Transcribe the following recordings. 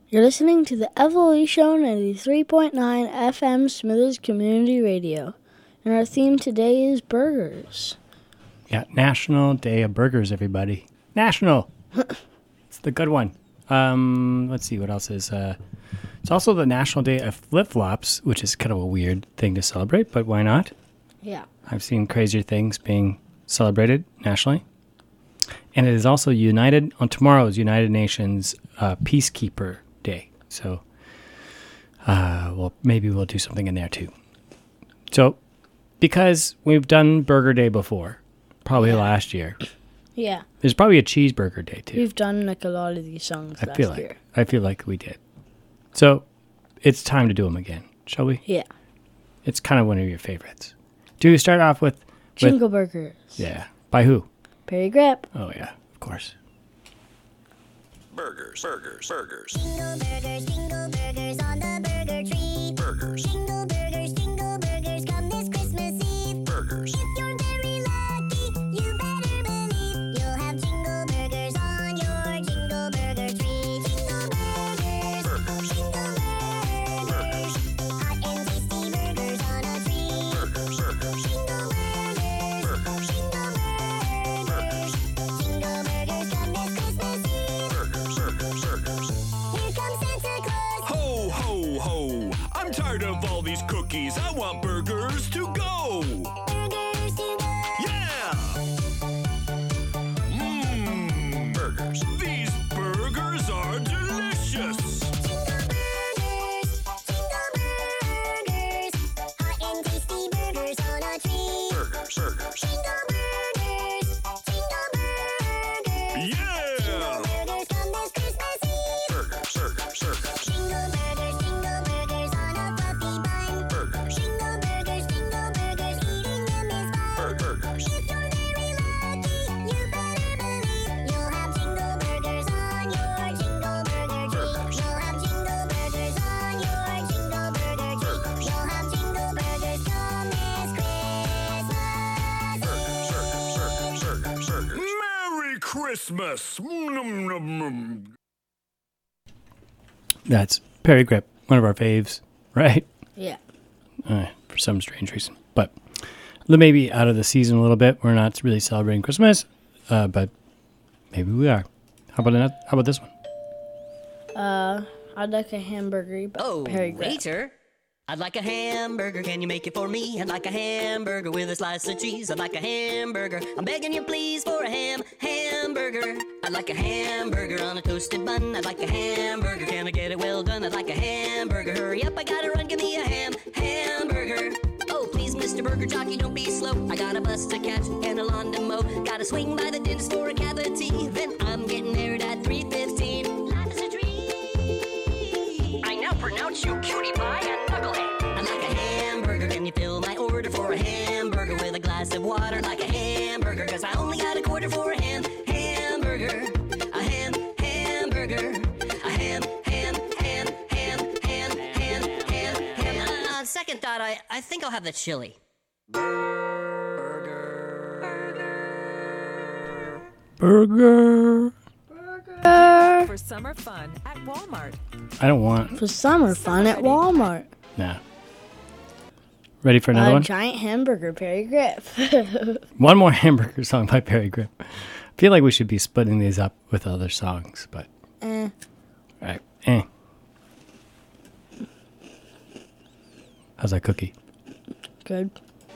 You're listening to the Evolution 93.9 FM Smithers Community Radio, and our theme today is burgers. Yeah, National Day of Burgers, everybody. National! It's the good one. Let's see, what else is... it's also the National Day of Flip-Flops, which is kind of a weird thing to celebrate, but why not? Yeah. I've seen crazier things being celebrated nationally. And it is also tomorrow's United Nations Peacekeeper Day. So, maybe we'll do something in there too. So, because we've done Burger Day before, probably last year. Yeah. There's probably a Cheeseburger Day too. We've done like a lot of these songs last year. I feel like we did. So, it's time to do them again, shall we? Yeah. It's kind of one of your favorites. Do you start off with Jingle Burgers. Yeah. By who? Perry Grip. Oh yeah, of course. Burgers. Jingle burgers on the burger tree. Burgers. Jingle burgers, come this Christmas Eve. Burgers. If you're very lucky, you better believe you'll have jingle burgers on your jingle burger tree. Jingle burgers. Jingle burgers. Hot and tasty burgers on a tree. Burgers. Jingle burgers. Jingle burgers. Jingle burgers, come this Christmas Eve. Here comes Santa Claus. Ho, ho, ho! I'm tired of all these cookies. I want burgers to go! Burgers to go. Yeah! Mmm! Burgers. These burgers are delicious! Jingle burgers. Hot and tasty burgers on a tree. Burgers. Jingle burgers. Yeah! Burgers come this Christmas Eve. Burgers. Jingle burgers on a fluffy bun. Burgers. Jingle burgers, eating them is fun. Burgers. If you're very lucky, you better believe you'll have jingle burgers on your jingle burger tree. You'll have jingle burgers on your jingle burger tree. You'll have jingle burgers come this Christmas. Merry Christmas! That's Perry Grip, one of our faves, right? Yeah. For some strange reason. But maybe out of the season a little bit. We're not really celebrating Christmas, but maybe we are. How about this one? I'd like a hamburger, but Oh, Perry Grip. waiter, I'd like a hamburger. Can you make it for me? I'd like a hamburger with a slice of cheese. I'd like a hamburger. I'm begging you, please, for a hamburger. I'd like a hamburger on a toasted bun. I'd like a hamburger. Can I get it well done? I'd like a hamburger. Hurry up, I gotta run. Give me a hamburger. Oh, please, Mr. Burger Jockey, don't be slow. I got a bus to catch and a lawn to mow. Gotta swing by the dentist for a cavity. Then I'm getting married at 3:15. Life is a dream. I now pronounce you cutie pie and knucklehead. I'd like a hamburger. Can you fill my order for a hamburger with a glass of water? Like a hamburger, cause I only got a quarter for a hamburger. A hamburger. A ham. Second thought, I think I'll have the chili. Burger. For summer fun at Walmart. I don't want... For summer fun at Walmart. Nah. Ready for another A one? giant hamburger, Perry Grip. One more hamburger song by Perry Grip. I feel like we should be splitting these up with other songs, but... Eh. Right. How's that cookie? Good.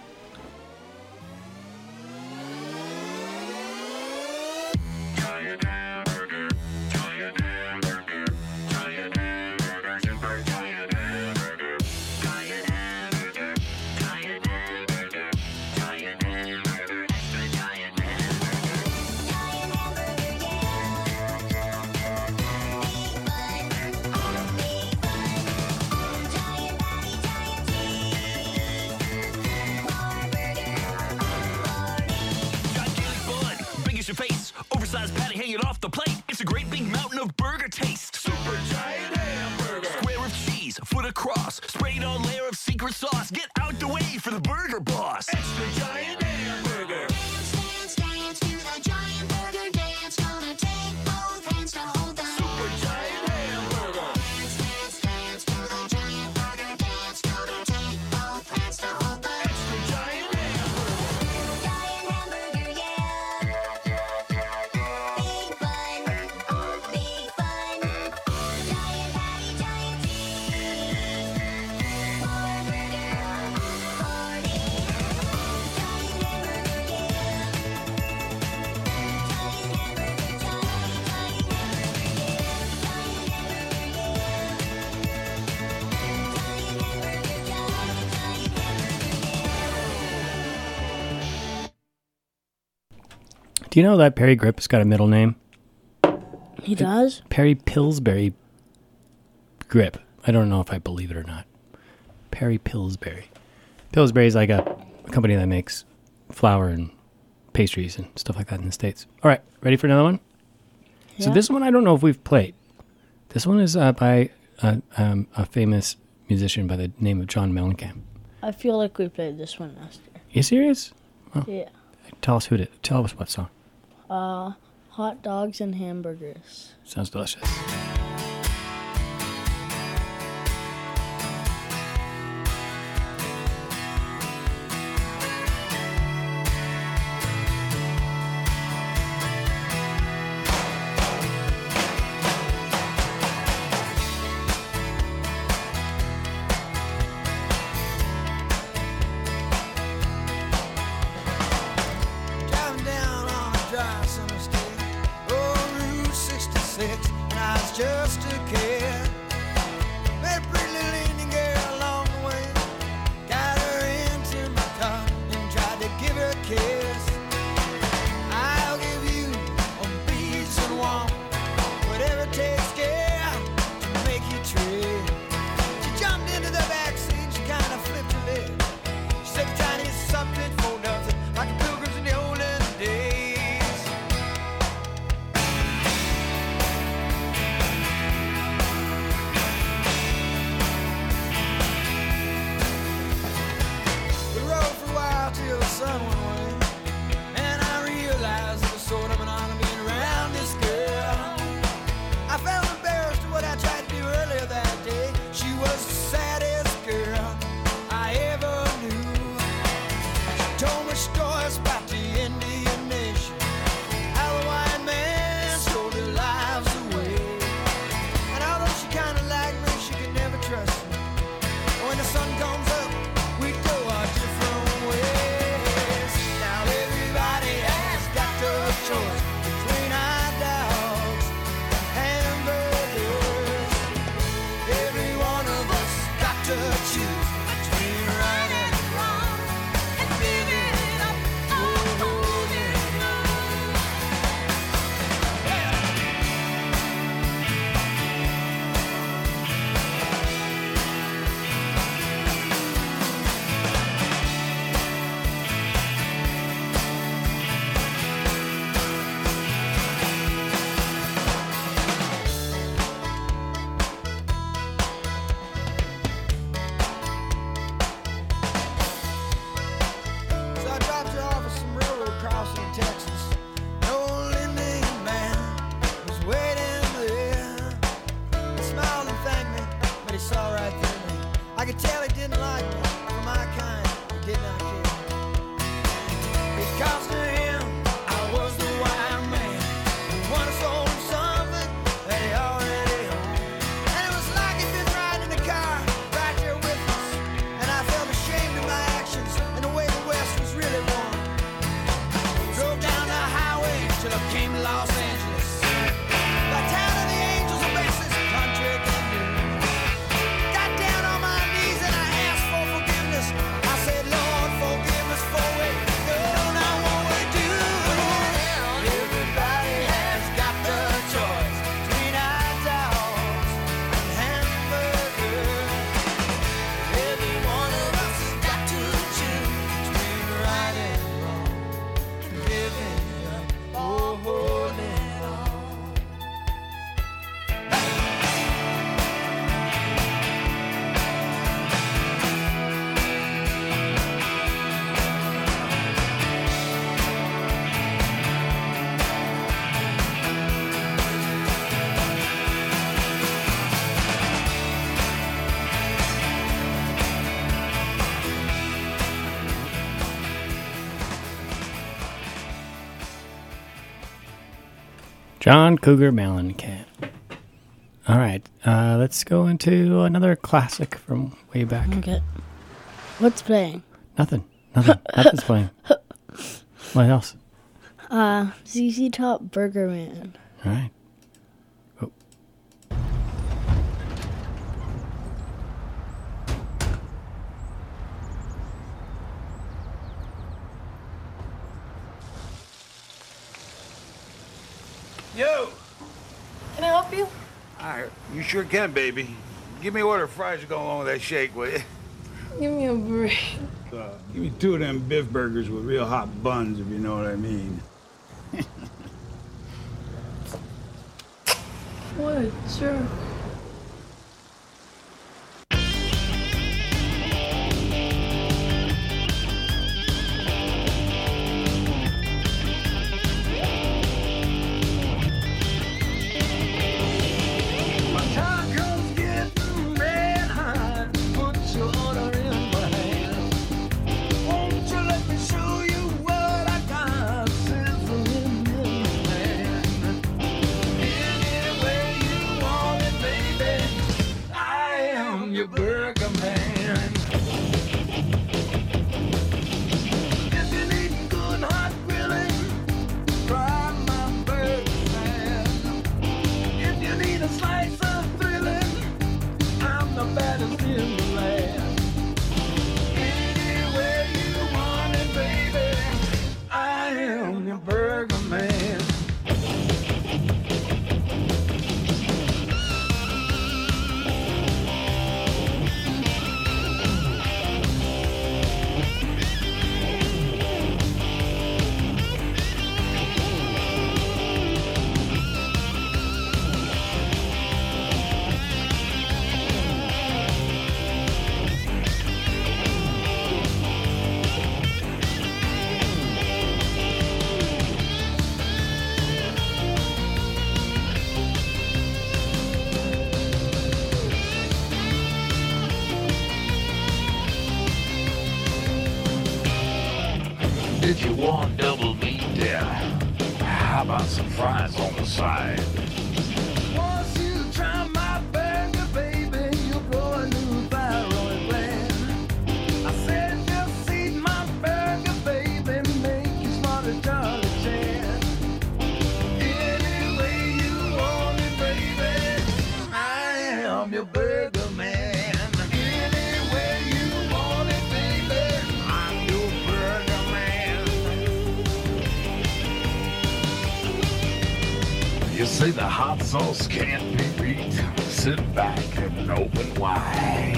Oversized patty hanging off the plate. It's a great big mountain of burger taste. Super giant hamburger. Square of cheese, foot across. Sprayed on layer of secret sauce. Get out the way for the burger boss. Extra giant hamburger. Dance to the giant burger dance. Gonna take both hands to hold the Super giant hamburger. Do you know that Perry Grip's got a middle name? He does? Perry Pillsbury Grip. I don't know if I believe it or not. Perry Pillsbury. Pillsbury is like a company that makes flour and pastries and stuff like that in the States. All right, ready for another one? So Yeah. this one I don't know if we've played. This one is by a famous musician by the name of John Mellencamp. I feel like we played this one last You serious? year. Tell us who did. Tell us what song. Yeah. Hot dogs and hamburgers. Sounds delicious. Driving down on a dry summer's day, oh, Route 66, and I was just a kid. Met a pretty little Indian girl along the way, got her into my car and tried to give her a kiss. I'll give you a beach and warm, whatever it takes, girl, to make you trip. She jumped into the backseat, she kind of flipped her lid. She said, "Trying to get something for nothing, like the pilgrims in the olden days." We rode for a while till the sun went away, and I realized it was sort of an honor being around this girl. I felt embarrassed at what I tried to do earlier that day. She was the saddest girl I ever knew. She told me stories about the Indian nation, how the white man stole their lives away. And although she kind of liked me, she could never trust me. When the sun comes up, we go our different ways. Now everybody has got the choice between hot dogs and hamburgers. Every one of us got to choose between right and wrong and living it up or holding on. So I dropped her off at some railroad crossing in Texas. An old Indian man was waiting there. He smiled and thanked me, but he saw right through me. I could tell he didn't like me. For my kind, he did not care. Because to him, I was the white man who once sold him something that he already owned. And it was like he'd been riding in the car right there with us. And I felt ashamed of my actions and the way the West was really won. Drove down the highway till I came to Los Angeles. The town of the angels, the best this country can do. Got down on my knees and I asked for forgiveness. I said, "Lord, forgive us for we don't know what we do." Everybody has got the choice between hot dogs and hamburgers. Every one of us has got to choose between right and wrong and living up or holding on. John Cougar Mellencamp. All right, let's go into another classic from way back. Okay. What's playing? Nothing. Nothing's playing. What else? ZZ Top Burger Man. All right. Oh. Yo! Can I help you? You sure can, baby. Give me a order of fries to go along with that shake, will you? Give me a break. Give me 2 of them Biff burgers with real hot buns, if you know what I mean. What a jerk. My taco's getting red hot. Put your order in my hand. Won't you let me show you what I got? Sizzling in my hand. Any way you want it, baby. I am your burger man. If you need good hot grilling, try my burger man. If you need a slice of thrilling, I'm the baddest in the land. Anywhere you want it, baby, I am your burger man. Did you want double meat there? How about some fries on the side? Once you try my burger, baby, you'll grow a new thyroid gland. I said just eat my burger, baby, make you smart as Charlie Chan. Any way you want it, baby, I am your burger man. Any way you want it, baby, I'm your burger man. You say the hot sauce can't be beat. Sit back and open wide.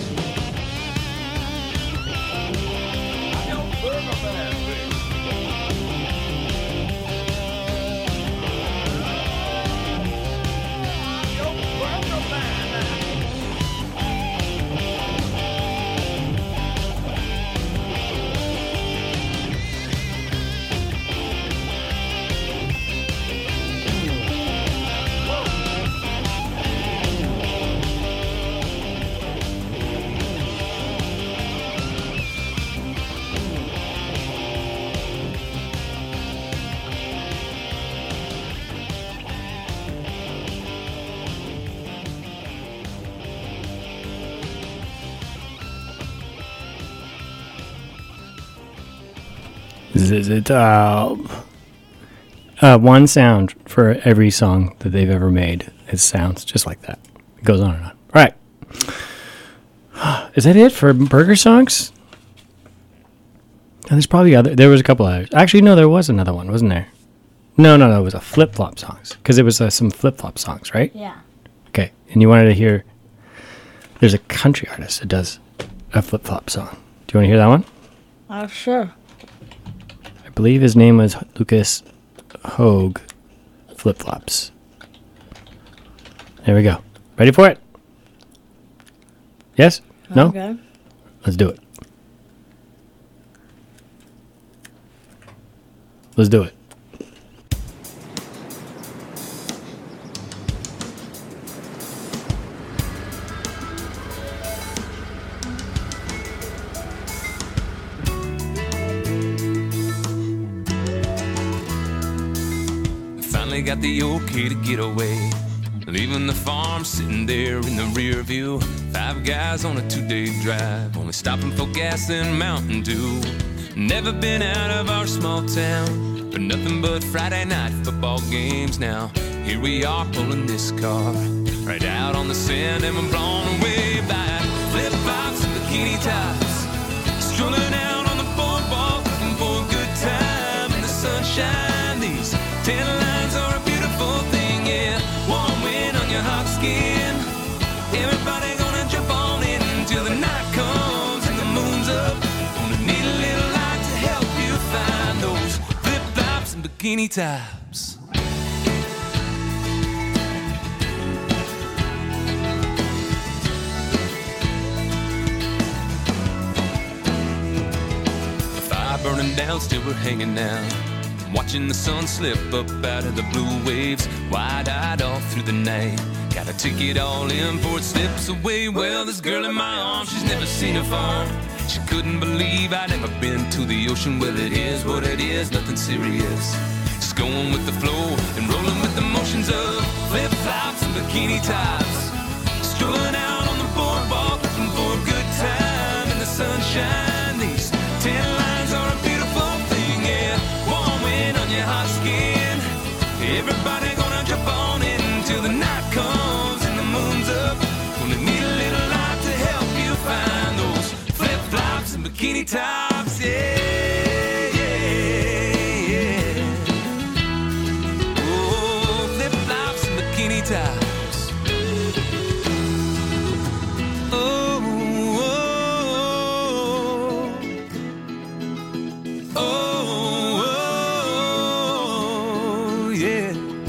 I'm your burger man, baby. I'm your burger man. One sound for every song that they've ever made. It sounds just like that. It goes on and on. All right. Is that it for burger songs? And there's probably other. There was a couple others. Actually, no, there was another one, wasn't there? No. It was a flip flop songs because it was some flip flop songs, right? Yeah. Okay, and you wanted to hear. There's a country artist that does a flip flop song. Do you want to hear that one? Sure. I believe his name was Lucas Hogue Flip Flops. There we go. Ready for it? Yes? No? Okay. Let's do it. Let's do it. Finally got the okay to get away. Leaving the farm sitting there in the rear view. 5 guys on a 2-day drive, only stopping for gas and Mountain Dew. Never been out of our small town for nothing but Friday night football games now. Here we are pulling this car right out on the sand, and we're blown away by flip-flops and bikini tops. Strolling out on the boardwalk looking for a good time in the sunshine. These tan lines are a beautiful bikini tops. The fire burning down, still we're hanging out, watching the sun slip up out of the blue waves, wide-eyed all through the night. Gotta take it all in before it slips away. Well, this girl in my arms, she's never seen a farm. She couldn't believe I'd ever been to the ocean. Well, it is what it is, nothing serious. Just going with the flow and rolling with the motions of flip-flops and bikini tops. Strolling out on the boardwalk, looking for a good time in the sunshine. These tan lines are a beautiful thing, yeah. Warm wind on your hot skin. Everybody gonna jump on in till the night comes and the moon's up. Gonna need a little light to help you find those flip-flops and bikini tops, yeah, yeah, yeah. Oh, flip-flops and bikini tops. Oh, oh, oh, oh, yeah.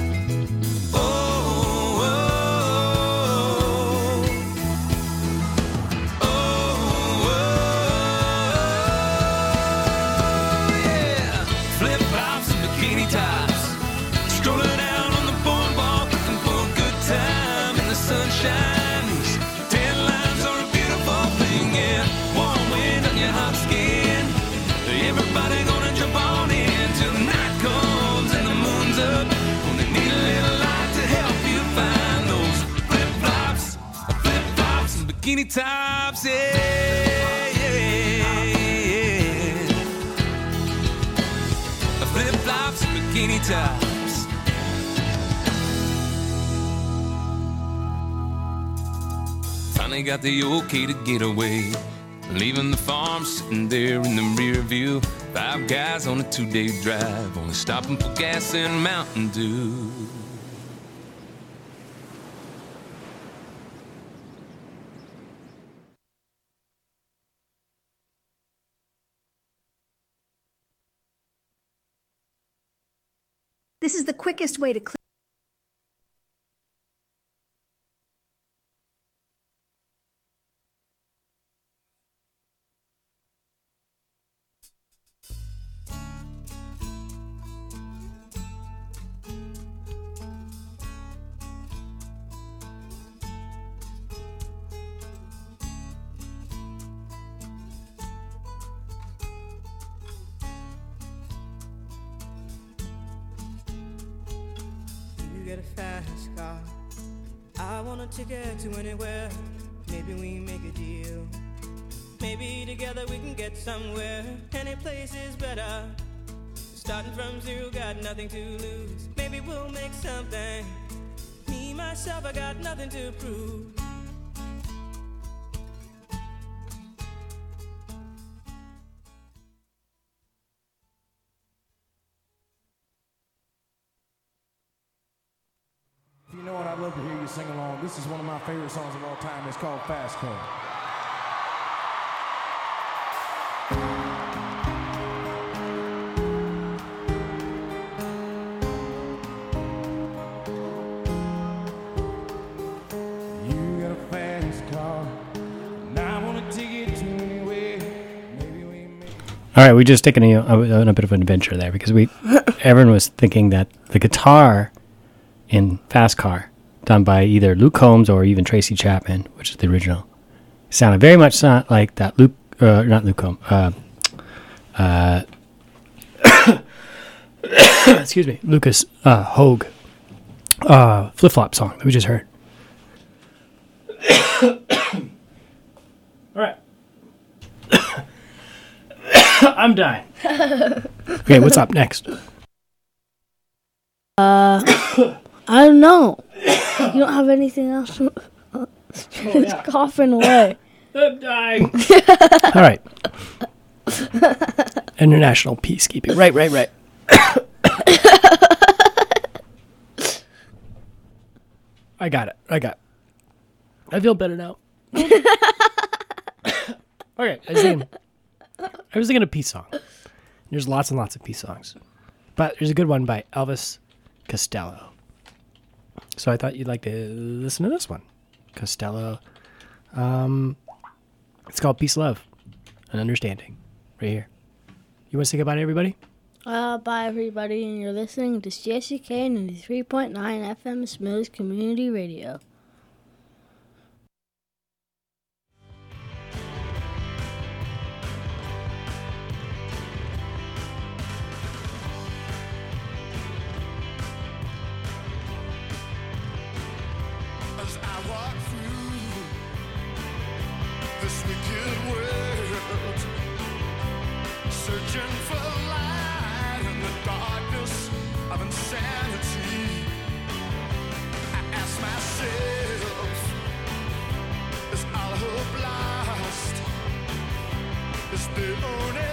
Bikini tops, yeah, yeah, yeah. Flip-flops and bikini tops. Finally got the okay to get away, leaving the farm sitting there in the rear view. 5 guys on a 2-day drive, only stopping for gas and Mountain Dew. This is the quickest way to clean. Get a fast car. I want a ticket to anywhere. Maybe we make a deal. Maybe together we can get somewhere. Any place is better. Starting from zero, got nothing to lose. Maybe we'll make something. Me, myself, I got nothing to prove. If you know it, I'd love to hear you sing along. This is one of my favorite songs of all time. It's called Fast Car. You got a fast car, and I want to take it to anywhere. Maybe we make... All right, we just taken a bit of an adventure there because everyone was thinking that the guitar in Fast Car, done by either Luke Combs or even Tracy Chapman, which is the original, sounded very much like that not Luke Combs, excuse me, Lucas Hogue Flip Flop song that we just heard. All right. I'm dying. Okay, what's up next? I don't know. You don't have anything else? It's coughing away. I'm dying. All right. International peacekeeping. Right. I got it. I feel better now. Okay, I was thinking a peace song. There's lots and lots of peace songs. But there's a good one by Elvis Costello. So I thought you'd like to listen to this one. Costello. It's called Peace, Love, and Understanding. Right here. You want to say goodbye to everybody? Bye, everybody, and you're listening to CSUK 93.9 FM Smithers Community Radio. As I walk through this wicked world, searching for light in the darkness of insanity, I ask myself, is all hope lost? Is the only